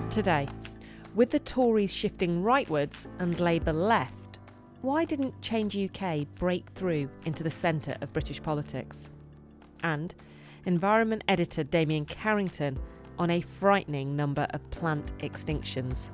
Today, with the Tories shifting rightwards and Labour left, why didn't Change UK break through into the centre of British politics? And environment editor Damien Carrington on a frightening number of plant extinctions.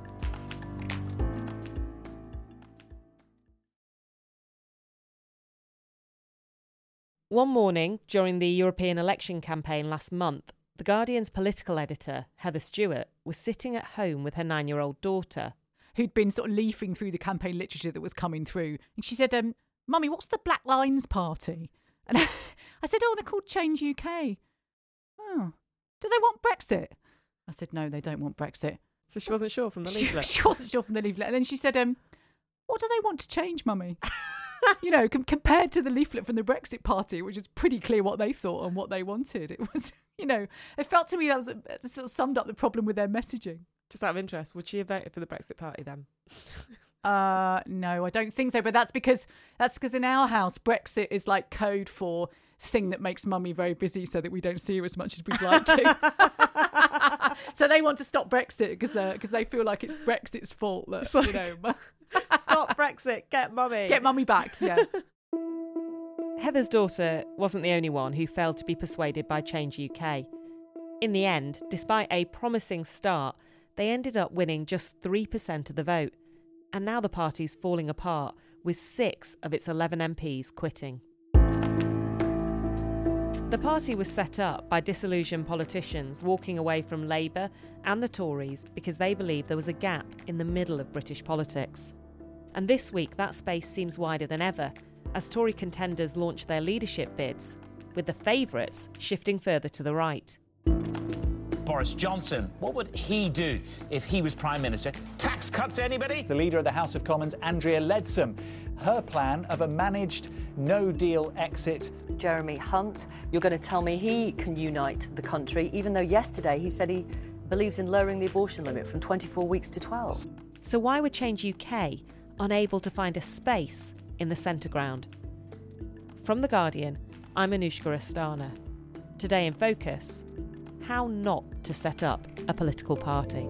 One morning during the European election campaign last month, The Guardian's political editor, Heather Stewart, was sitting at home with her 9-year-old daughter, who'd been sort of leafing through the campaign literature that was coming through. And she said, Mummy, what's the Black Lines Party? And I said, they're called Change UK. Oh, do they want Brexit? I said, no, they don't want Brexit. So she wasn't sure from the leaflet? She wasn't sure from the leaflet. And then she said, what do they want to change, Mummy? Compared to the leaflet from the Brexit Party, which is pretty clear what they thought and what they wanted. It was, it felt to me that sort of summed up the problem with their messaging. Just out of interest, would she have voted for the Brexit Party then? No, I don't think so. But that's because in our house, Brexit is like code for thing that makes Mummy very busy so that we don't see her as much as we'd like to. So they want to stop Brexit because they feel like it's Brexit's fault. That, Stop Brexit, get Mummy. Get Mummy back, yeah. Heather's daughter wasn't the only one who failed to be persuaded by Change UK. In the end, despite a promising start, they ended up winning just 3% of the vote. And now the party's falling apart, with 6 of its 11 MPs quitting. The party was set up by disillusioned politicians walking away from Labour and the Tories because they believed there was a gap in the middle of British politics. And this week that space seems wider than ever as Tory contenders launch their leadership bids, with the favourites shifting further to the right. Boris Johnson, what would he do if he was Prime Minister? Tax cuts, anybody? The leader of the House of Commons, Andrea Leadsom, her plan of a managed no-deal exit. Jeremy Hunt, you're going to tell me he can unite the country, even though yesterday he said he believes in lowering the abortion limit from 24 weeks to 12. So why were Change UK unable to find a space in the centre ground? From The Guardian, I'm Anushka Astana. Today in Focus, how not to set up a political party.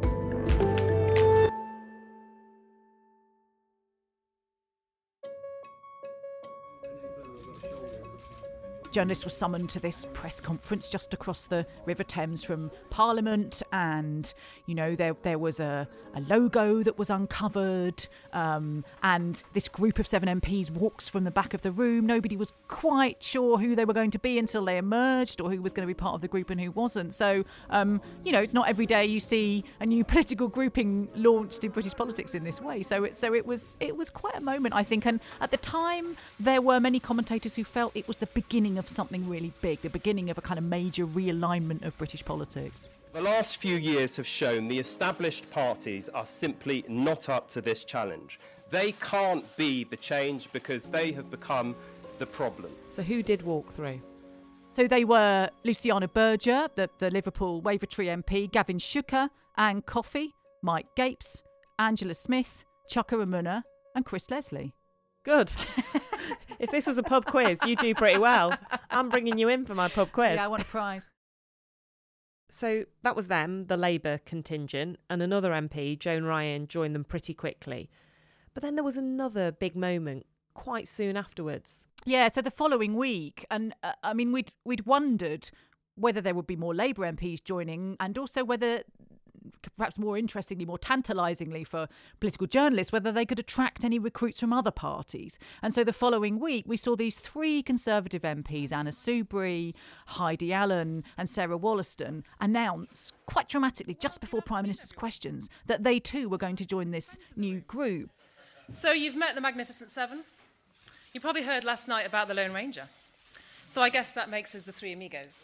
Journalists were summoned to this press conference just across the River Thames from Parliament, and there was a logo that was uncovered, and this group of 7 MPs walks from the back of the room. Nobody was quite sure who they were going to be until they emerged, or who was going to be part of the group and who wasn't. So it's not every day you see a new political grouping launched in British politics in this way. So it was quite a moment, I think, and at the time there were many commentators who felt it was the beginning of something really big, the beginning of a kind of major realignment of British politics. The last few years have shown the established parties are simply not up to this challenge. They can't be the change because they have become the problem. So who did walk through? So they were Luciana Berger, the Liverpool Wavertree MP, Gavin Shuker, Anne Coffey, Mike Gapes, Angela Smith, Chuka Umunna and Chris Leslie. Good. If this was a pub quiz, you do pretty well. I'm bringing you in for my pub quiz. Yeah, I want a prize. So that was them, the Labour contingent, and another MP, Joan Ryan, joined them pretty quickly. But then there was another big moment quite soon afterwards. Yeah, so the following week, and we'd wondered whether there would be more Labour MPs joining, and also whether, perhaps more interestingly, more tantalisingly for political journalists, whether they could attract any recruits from other parties. And so the following week, we saw these 3 Conservative MPs, Anna Soubry, Heidi Allen and Sarah Wollaston, announce quite dramatically, just before Prime Minister's questions, that they too were going to join this new group. So you've met the Magnificent Seven. You probably heard last night about the Lone Ranger. So I guess that makes us the 3 amigos.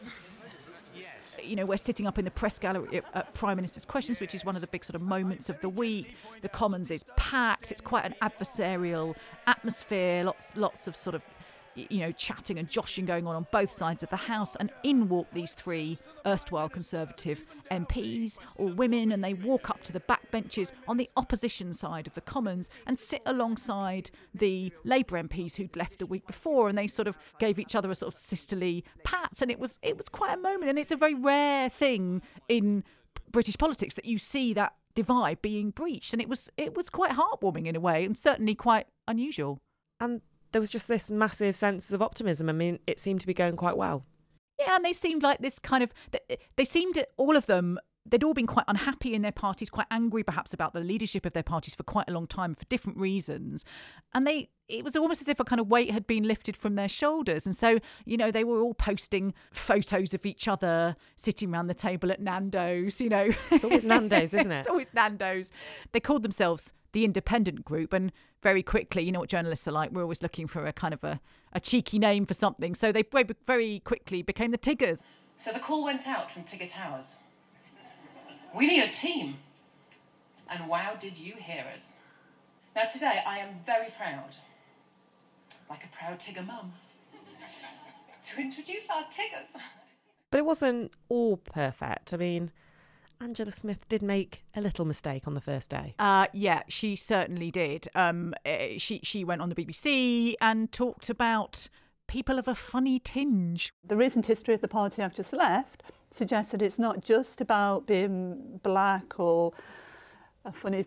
We're sitting up in the press gallery at Prime Minister's Questions, which is one of the big sort of moments of the week. The Commons is packed. It's quite an adversarial atmosphere. Lots of sort of chatting and joshing going on both sides of the House, and in walk these 3 erstwhile Conservative MPs, all women, and they walk up to the back benches on the opposition side of the Commons and sit alongside the Labour MPs who'd left the week before, and they sort of gave each other a sort of sisterly pat, and it was quite a moment, and it's a very rare thing in British politics that you see that divide being breached. And it was quite heartwarming in a way, and certainly quite unusual. And there was just this massive sense of optimism. I mean, it seemed to be going quite well. Yeah, and they seemed like this kind of... They seemed, all of them... They'd all been quite unhappy in their parties, quite angry perhaps about the leadership of their parties for quite a long time for different reasons. And it was almost as if a kind of weight had been lifted from their shoulders. And so, they were all posting photos of each other sitting around the table at Nando's, It's always Nando's, isn't it? It's always Nando's. They called themselves the Independent Group, and very quickly, you know what journalists are like, we're always looking for a kind of a cheeky name for something. So they very quickly became the Tiggers. So the call went out from Tigger Towers. We need a team. And wow, did you hear us. Now today, I am very proud, like a proud Tigger mum, to introduce our Tiggers. But it wasn't all perfect. I mean, Angela Smith did make a little mistake on the first day. Yeah, she certainly did. She went on the BBC and talked about people of a funny tinge. The recent history of the party I've just left suggests that it's not just about being black or a funny,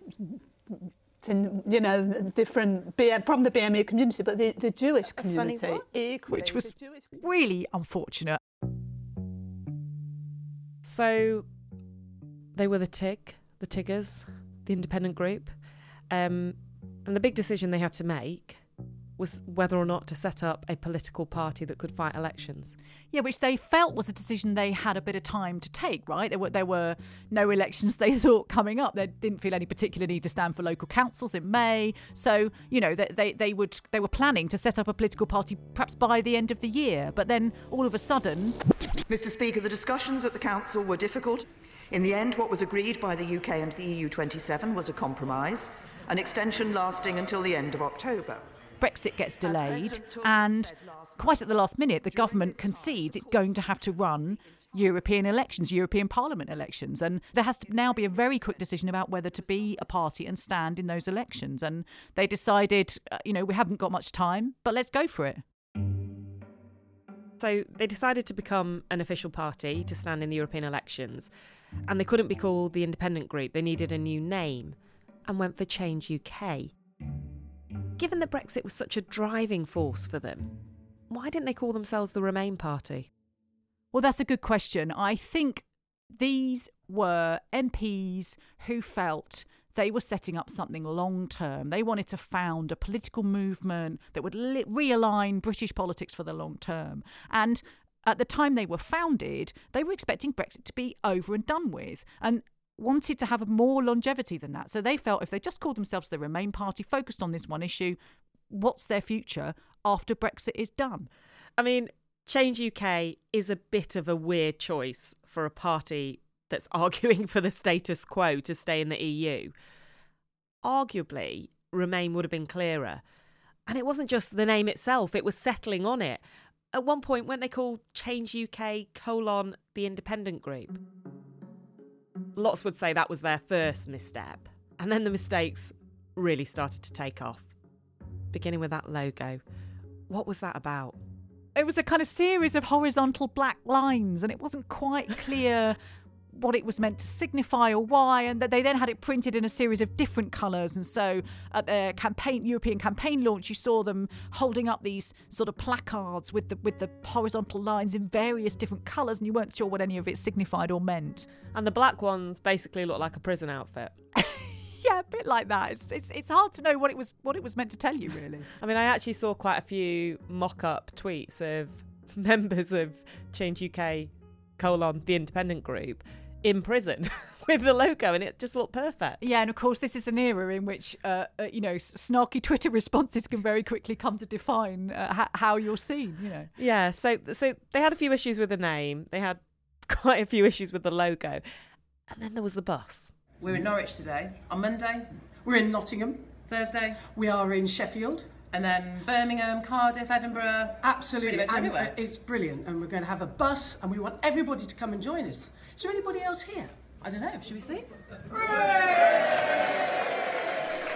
different from the BME community, but the Jewish community equally, which was really unfortunate. So they were the Tiggers, the Independent Group, and the big decision they had to make was whether or not to set up a political party that could fight elections. Yeah, which they felt was a decision they had a bit of time to take, right? There were no elections they thought coming up. They didn't feel any particular need to stand for local councils in May. So, they were planning to set up a political party perhaps by the end of the year. But then all of a sudden... Mr. Speaker, the discussions at the Council were difficult. In the end, what was agreed by the UK and the EU27 was a compromise, an extension lasting until the end of October. Brexit gets delayed, and quite at the last minute, the government concedes it's going to have to run European elections, European Parliament elections. And there has to now be a very quick decision about whether to be a party and stand in those elections. And they decided, we haven't got much time, but let's go for it. So they decided to become an official party to stand in the European elections. And they couldn't be called the Independent Group. They needed a new name and went for Change UK. Given that Brexit was such a driving force for them, why didn't they call themselves the Remain Party? Well, that's a good question. I think these were MPs who felt they were setting up something long-term. They wanted to found a political movement that would realign British politics for the long term. And at the time they were founded, they were expecting Brexit to be over and done with, and wanted to have more longevity than that. So they felt if they just called themselves the Remain Party, focused on this one issue, what's their future after Brexit is done? I mean, Change UK is a bit of a weird choice for a party that's arguing for the status quo to stay in the EU. Arguably, Remain would have been clearer. And it wasn't just the name itself, it was settling on it. At one point, weren't they called Change UK : the Independent Group? Lots would say that was their first misstep. And then the mistakes really started to take off. Beginning with that logo. What was that about? It was a kind of series of horizontal black lines, and it wasn't quite clear what it was meant to signify or why, and that they then had it printed in a series of different colours. And so at their European campaign launch, you saw them holding up these sort of placards with the horizontal lines in various different colours, and you weren't sure what any of it signified or meant. And the black ones basically looked like a prison outfit. Yeah, a bit like that. It's hard to know what it was meant to tell you, really. I mean, I actually saw quite a few mock-up tweets of members of Change UK : the Independent Group in prison with the logo, and it just looked perfect. Yeah, and of course this is an era in which snarky Twitter responses can very quickly come to define how you're seen. Yeah, so they had a few issues with the name, they had quite a few issues with the logo, and then there was the bus. We're in Norwich today. On Monday, we're in Nottingham. Thursday, we are in Sheffield. And then Birmingham, Cardiff, Edinburgh. Absolutely. Pretty much everywhere. It's brilliant. And we're going to have a bus, and we want everybody to come and join us. Is there anybody else here? I don't know. Should we see?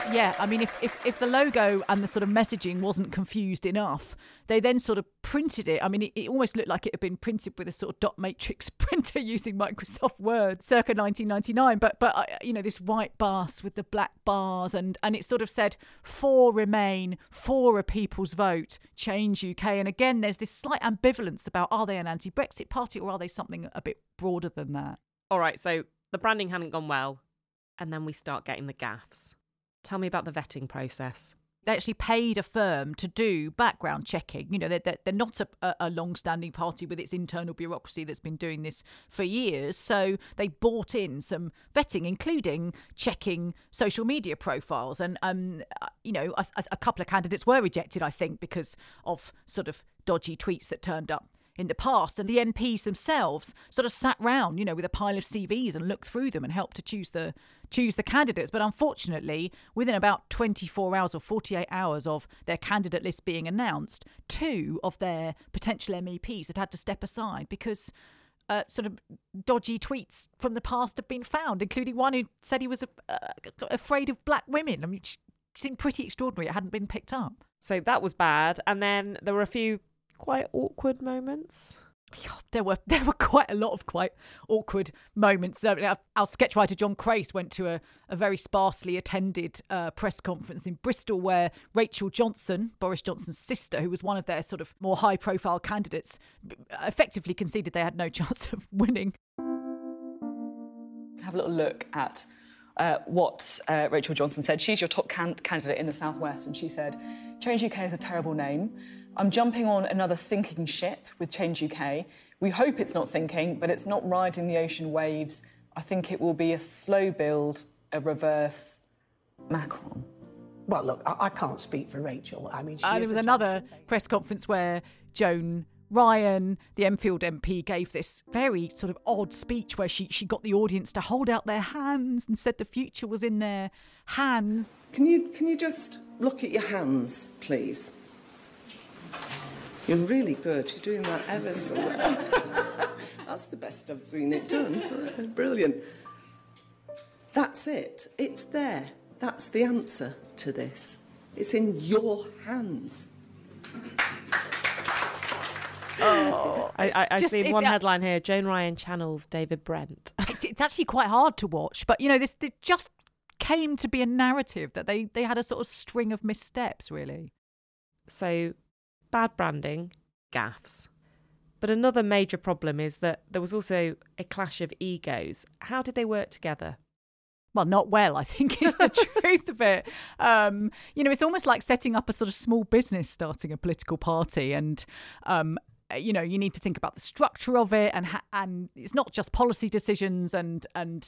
Yeah, I mean, if the logo and the sort of messaging wasn't confused enough, they then sort of printed it. I mean, it almost looked like it had been printed with a sort of dot matrix printer using Microsoft Word circa 1999. But this white bus with the black bars, and it sort of said, "For Remain, for a people's vote, Change UK." And again, there's this slight ambivalence about, are they an anti-Brexit party or are they something a bit broader than that? All right, so the branding hadn't gone well, and then we start getting the gaffes. Tell me about the vetting process. They actually paid a firm to do background checking. You know, they're not a long-standing party with its internal bureaucracy that's been doing this for years. So they bought in some vetting, including checking social media profiles. And, a couple of candidates were rejected, I think, because of sort of dodgy tweets that turned up in the past, and the MPs themselves sort of sat round, with a pile of CVs and looked through them and helped to choose the candidates. But unfortunately, within about 24 hours or 48 hours of their candidate list being announced, 2 of their potential MEPs had to step aside because sort of dodgy tweets from the past had been found, including one who said he was afraid of black women. I mean, it seemed pretty extraordinary. It hadn't been picked up. So that was bad. And then there were a few quite awkward moments. There were quite a lot of quite awkward moments. Our sketch writer John Crace went to a very sparsely attended press conference in Bristol where Rachel Johnson, Boris Johnson's sister, who was one of their sort of more high-profile candidates, effectively conceded they had no chance of winning. Have a little look at what Rachel Johnson said. She's your top candidate in the South West, and she said, "Change UK is a terrible name. I'm jumping on another sinking ship with Change UK. We hope it's not sinking, but it's not riding the ocean waves. I think it will be a slow build, a reverse Macron." Well, look, I can't speak for Rachel. I mean, there was another press conference where Joan Ryan, the Enfield MP, gave this very sort of odd speech where she got the audience to hold out their hands and said the future was in their hands. Can you just look at your hands, please? You're really good. You're doing that ever so well. That's the best I've seen it done. Brilliant. That's it. It's there. That's the answer to this. It's in your hands. Oh, I've seen one headline here: Joan Ryan channels David Brent. It's actually quite hard to watch, but this just came to be a narrative that they had a sort of string of missteps, really. So, bad branding, gaffes. But another major problem is that there was also a clash of egos. How did they work together? Well, not well, I think, is the truth of it. It's almost like setting up a sort of small business, starting a political party, and you need to think about the structure of it, and it's not just policy decisions and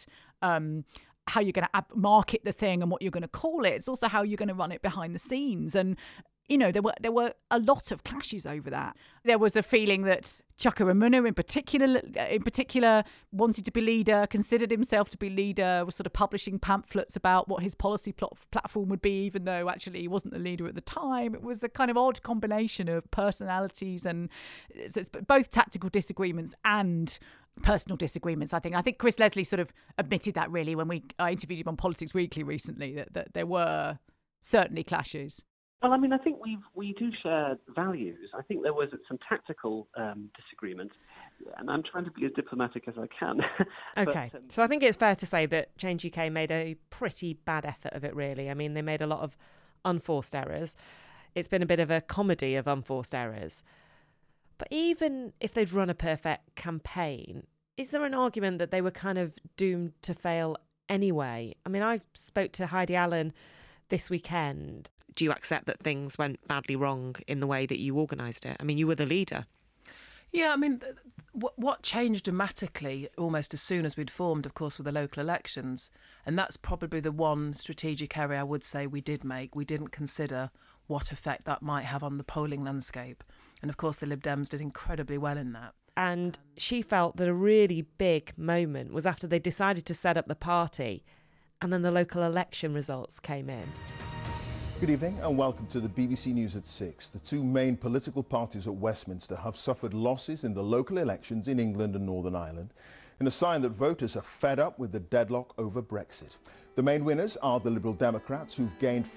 how you're going to market the thing and what you're going to call it. It's also how you're going to run it behind the scenes. And there were a lot of clashes over that. There was a feeling that Chuka Umunna in particular wanted to be leader, considered himself to be leader, was sort of publishing pamphlets about what his policy platform would be, even though actually he wasn't the leader at the time. It was a kind of odd combination of personalities, and so it's both tactical disagreements and personal disagreements, I think. I think Chris Leslie sort of admitted that, really, when I interviewed him on Politics Weekly recently, that there were certainly clashes. Well, I mean, I think we do share values. I think there was some tactical disagreement, and I'm trying to be as diplomatic as I can. Okay, so I think it's fair to say that Change UK made a pretty bad effort of it, really. I mean, they made a lot of unforced errors. It's been a bit of a comedy of unforced errors. But even if they'd run a perfect campaign, is there an argument that they were kind of doomed to fail anyway? I mean, I spoke to Heidi Allen this weekend. Do you accept that things went badly wrong in the way that you organised it? I mean, you were the leader. Yeah, I mean, what changed dramatically almost as soon as we'd formed, of course, were the local elections. And that's probably the one strategic area I would say we did make. We didn't consider what effect that might have on the polling landscape. And of course, the Lib Dems did incredibly well in that. And she felt that a really big moment was after they decided to set up the party and then the local election results came in. Good evening and welcome to the BBC News at 6. The two main political parties at Westminster have suffered losses in the local elections in England and Northern Ireland, in a sign that voters are fed up with the deadlock over Brexit. The main winners are the Liberal Democrats, who've gained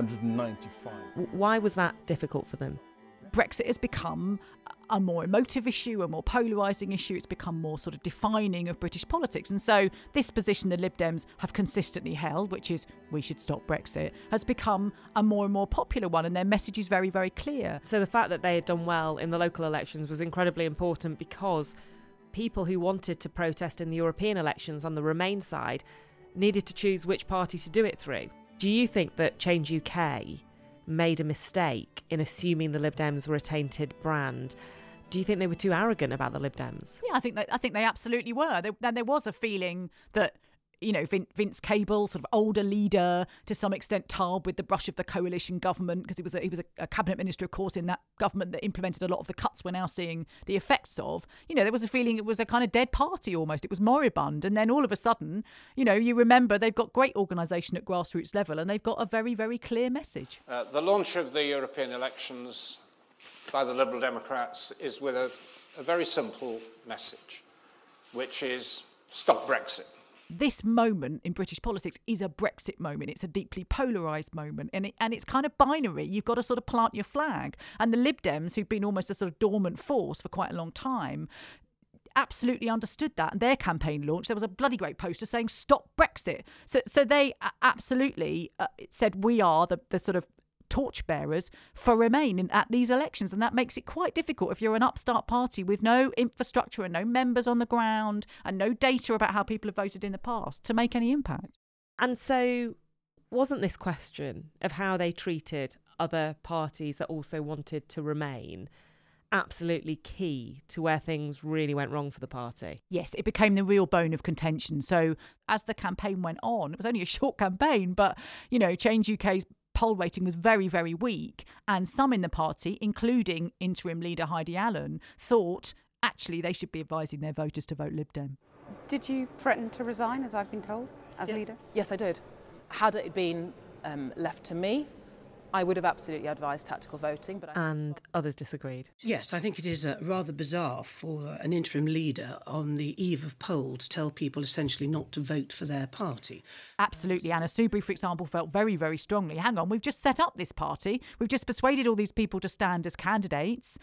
595. Why was that difficult for them? Brexit has become a more emotive issue, a more polarising issue. It's become more sort of defining of British politics. And so this position the Lib Dems have consistently held, which is we should stop Brexit, has become a more and more popular one. And their message is very, very clear. So the fact that they had done well in the local elections was incredibly important because people who wanted to protest in the European elections on the Remain side needed to choose which party to do it through. Do you think that Change UK made a mistake in assuming the Lib Dems were a tainted brand? Do you think they were too arrogant about the Lib Dems? Yeah, I think they absolutely were. There was a feeling that, you know, Vince Cable, sort of older leader, to some extent tarred with the brush of the coalition government, because he was a cabinet minister, of course, in that government that implemented a lot of the cuts we're now seeing the effects of. You know, there was a feeling it was a kind of dead party almost. It was moribund. And then all of a sudden, you know, you remember they've got great organisation at grassroots level and they've got a very, very clear message. The launch of the European elections by the Liberal Democrats is with a very simple message, which is stop Brexit. This moment in British politics is a Brexit moment. It's a deeply polarised moment, and it's kind of binary. You've got to sort of plant your flag. And the Lib Dems, who've been almost a sort of dormant force for quite a long time, absolutely understood that. And their campaign launch, there was a bloody great poster saying stop Brexit. So they absolutely said we are the sort of torchbearers for Remain at these elections, and that makes it quite difficult if you're an upstart party with no infrastructure and no members on the ground and no data about how people have voted in the past to make any impact. And so wasn't this question of how they treated other parties that also wanted to remain absolutely key to where things really went wrong for the party? Yes, it became the real bone of contention. So as the campaign went on, it was only a short campaign, but, you know, Change UK's poll rating was very, very weak. And some in the party, including interim leader Heidi Allen, thought actually they should be advising their voters to vote Lib Dem. Did you threaten to resign, as I've been told, as leader? Yes, I did. Had it been left to me, I would have absolutely advised tactical voting. And others disagreed. Yes, I think it is rather bizarre for an interim leader on the eve of poll to tell people essentially not to vote for their party. Absolutely. Anna Soubry, for example, felt very, very strongly, hang on, we've just set up this party. We've just persuaded all these people to stand as candidates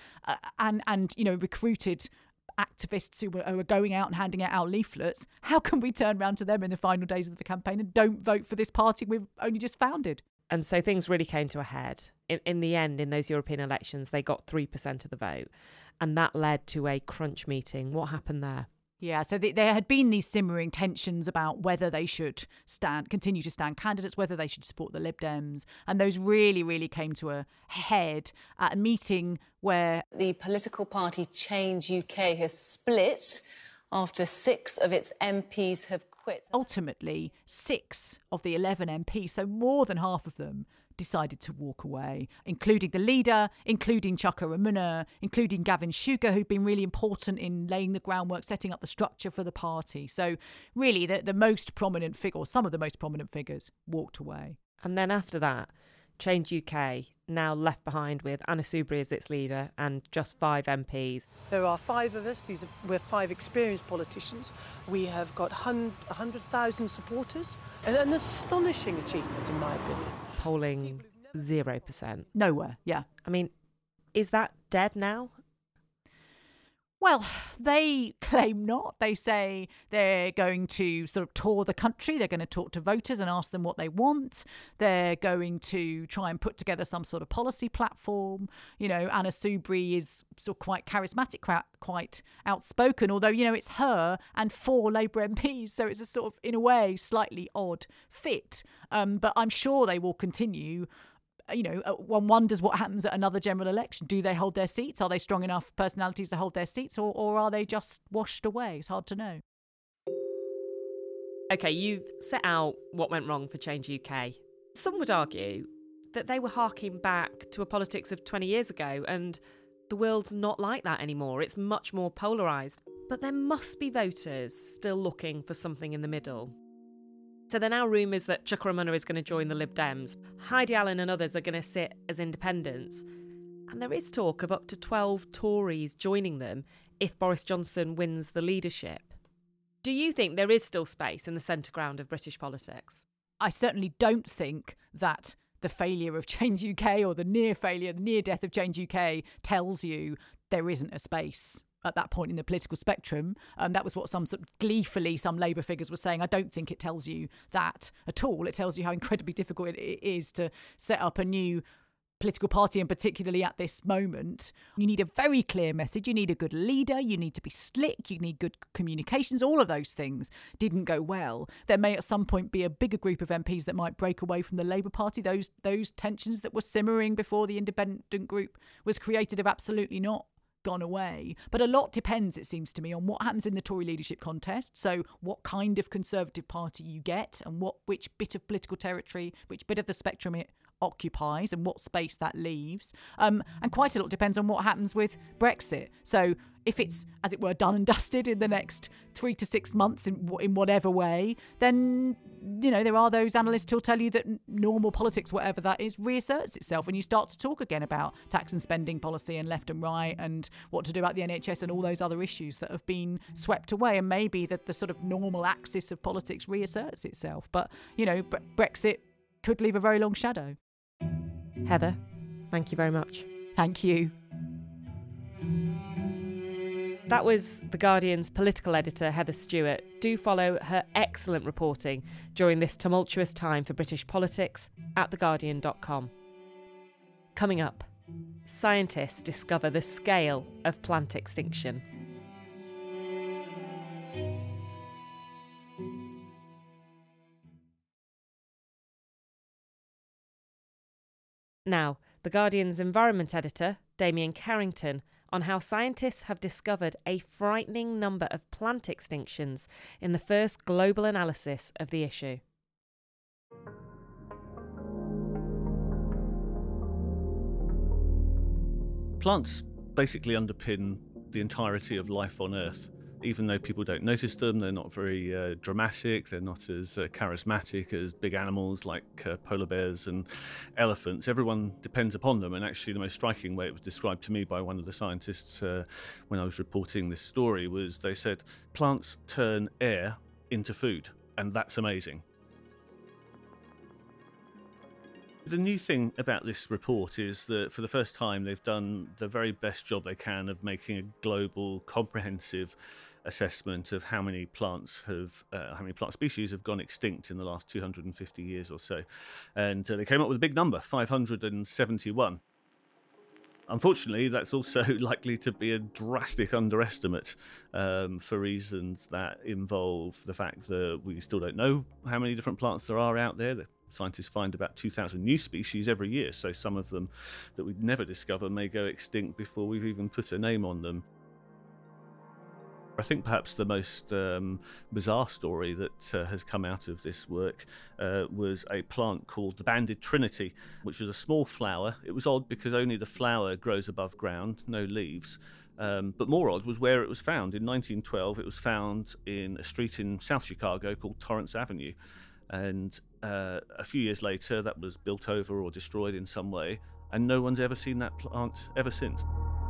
and you know, recruited activists who are going out and handing out leaflets. How can we turn around to them in the final days of the campaign and don't vote for this party we've only just founded? And so things really came to a head. In the end, in those European elections, they got 3% of the vote. And that led to a crunch meeting. What happened there? Yeah, so there had been these simmering tensions about whether they should continue to stand candidates, whether they should support the Lib Dems. And those really, really came to a head at a meeting where the political party Change UK has split after 6 of its MPs have quit. Ultimately, 6 of the 11 MPs, so more than half of them, decided to walk away, including the leader, including Chuka Umunna, including Gavin Shuker, who'd been really important in laying the groundwork, setting up the structure for the party. So really, the most prominent figure, or some of the most prominent figures, walked away. And then after that, Change UK now left behind with Anna Soubry as its leader and just 5 MPs. There are 5 of us. We're 5 experienced politicians. We have got 100,000 supporters. And an astonishing achievement, in my opinion. Polling 0%. Nowhere, yeah. I mean, is that dead now? Well, they claim not. They say they're going to sort of tour the country. They're going to talk to voters and ask them what they want. They're going to try and put together some sort of policy platform. You know, Anna Soubry is sort of quite charismatic, quite outspoken, although, you know, it's her and 4 Labour MPs. So it's a sort of, in a way, slightly odd fit. But I'm sure they will continue. You know, one wonders what happens at another general election. Do they hold their seats? Are they strong enough personalities to hold their seats, or are they just washed away? It's hard to know. OK, you've set out what went wrong for Change UK. Some would argue that they were harking back to a politics of 20 years ago, and the world's not like that anymore. It's much more polarised. But there must be voters still looking for something in the middle. So there are now rumours that Chuka Umunna is going to join the Lib Dems. Heidi Allen and others are going to sit as independents. And there is talk of up to 12 Tories joining them if Boris Johnson wins the leadership. Do you think there is still space in the centre ground of British politics? I certainly don't think that the failure of Change UK or the near death of Change UK tells you there isn't a space at that point in the political spectrum. That was what some Labour figures were saying. I don't think it tells you that at all. It tells you how incredibly difficult it is to set up a new political party, and particularly at this moment. You need a very clear message. You need a good leader. You need to be slick. You need good communications. All of those things didn't go well. There may at some point be a bigger group of MPs that might break away from the Labour Party. Those tensions that were simmering before the independent group was created have absolutely not gone away. But a lot depends, it seems to me, on what happens in the Tory leadership contest. So what kind of Conservative Party you get, and which bit of political territory, which bit of the spectrum it occupies, and what space that leaves. And quite a lot depends on what happens with Brexit. So if it's, as it were, done and dusted in the next 3 to 6 months in whatever way, then, there are those analysts who'll tell you that normal politics, whatever that is, reasserts itself, and you start to talk again about tax and spending policy and left and right and what to do about the NHS and all those other issues that have been swept away. And maybe that the sort of normal axis of politics reasserts itself. But, Brexit could leave a very long shadow. Heather, thank you very much. Thank you. That was The Guardian's political editor, Heather Stewart. Do follow her excellent reporting during this tumultuous time for British politics at theguardian.com. Coming up, scientists discover the scale of plant extinction. Now, The Guardian's environment editor, Damien Carrington, on how scientists have discovered a frightening number of plant extinctions in the first global analysis of the issue. Plants basically underpin the entirety of life on Earth. Even though people don't notice them, they're not very dramatic, they're not as charismatic as big animals like polar bears and elephants. Everyone depends upon them, and actually the most striking way it was described to me by one of the scientists when I was reporting this story was they said, plants turn air into food, and that's amazing. The new thing about this report is that for the first time they've done the very best job they can of making a global, comprehensive assessment of how many plant species have gone extinct in the last 250 years or so. And they came up with a big number, 571. Unfortunately, that's also likely to be a drastic underestimate for reasons that involve the fact that we still don't know how many different plants there are out there. Scientists find about 2,000 new species every year, so some of them that we'd never discover may go extinct before we've even put a name on them. I think perhaps the most bizarre story that has come out of this work was a plant called the banded trinity, which was a small flower. It was odd because only the flower grows above ground, no leaves. But more odd was where it was found. In 1912, it was found in a street in South Chicago called Torrance Avenue. And a few years later, that was built over or destroyed in some way, and no one's ever seen that plant ever since.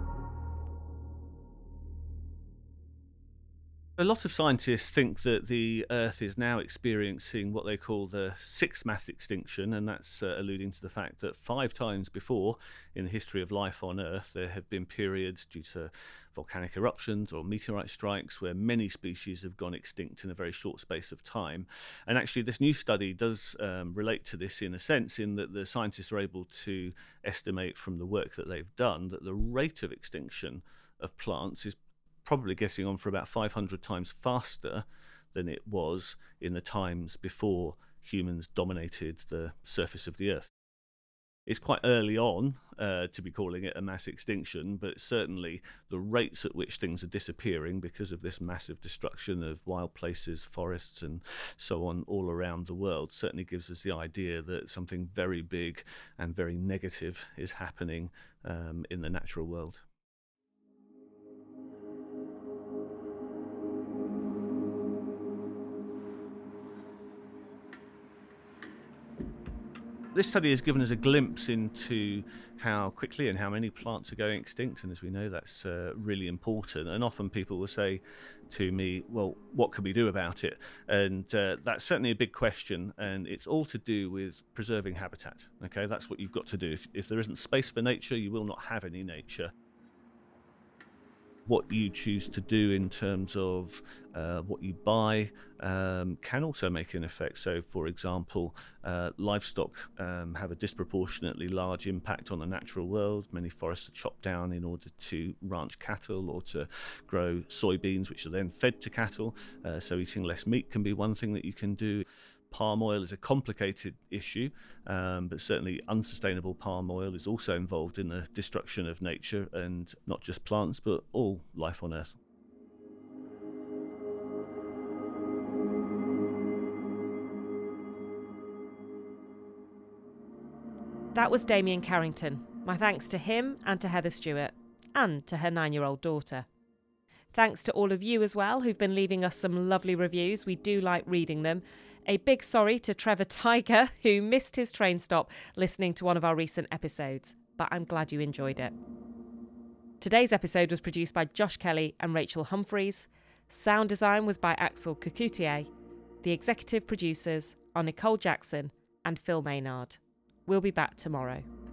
A lot of scientists think that the Earth is now experiencing what they call the sixth mass extinction, and that's alluding to the fact that 5 times before in the history of life on Earth there have been periods due to volcanic eruptions or meteorite strikes where many species have gone extinct in a very short space of time. And actually this new study does relate to this in a sense, in that the scientists are able to estimate from the work that they've done that the rate of extinction of plants is probably getting on for about 500 times faster than it was in the times before humans dominated the surface of the Earth. It's quite early on to be calling it a mass extinction, but certainly the rates at which things are disappearing because of this massive destruction of wild places, forests and so on all around the world certainly gives us the idea that something very big and very negative is happening in the natural world. This study has given us a glimpse into how quickly and how many plants are going extinct, and as we know, that's really important. And often people will say to me, well, what can we do about it? And that's certainly a big question, and it's all to do with preserving habitat. Okay, that's what you've got to do. If there isn't space for nature, you will not have any nature. What you choose to do in terms of what you buy can also make an effect. So, for example, livestock have a disproportionately large impact on the natural world. Many forests are chopped down in order to ranch cattle or to grow soybeans, which are then fed to cattle. So eating less meat can be one thing that you can do. Palm oil is a complicated issue, but certainly unsustainable palm oil is also involved in the destruction of nature, and not just plants, but all life on Earth. That was Damien Carrington. My thanks to him and to Heather Stewart, and to her 9-year-old daughter. Thanks to all of you as well who've been leaving us some lovely reviews. We do like reading them. A big sorry to Trevor Tiger, who missed his train stop listening to one of our recent episodes, but I'm glad you enjoyed it. Today's episode was produced by Josh Kelly and Rachel Humphreys. Sound design was by Axel Cocoutier. The executive producers are Nicole Jackson and Phil Maynard. We'll be back tomorrow.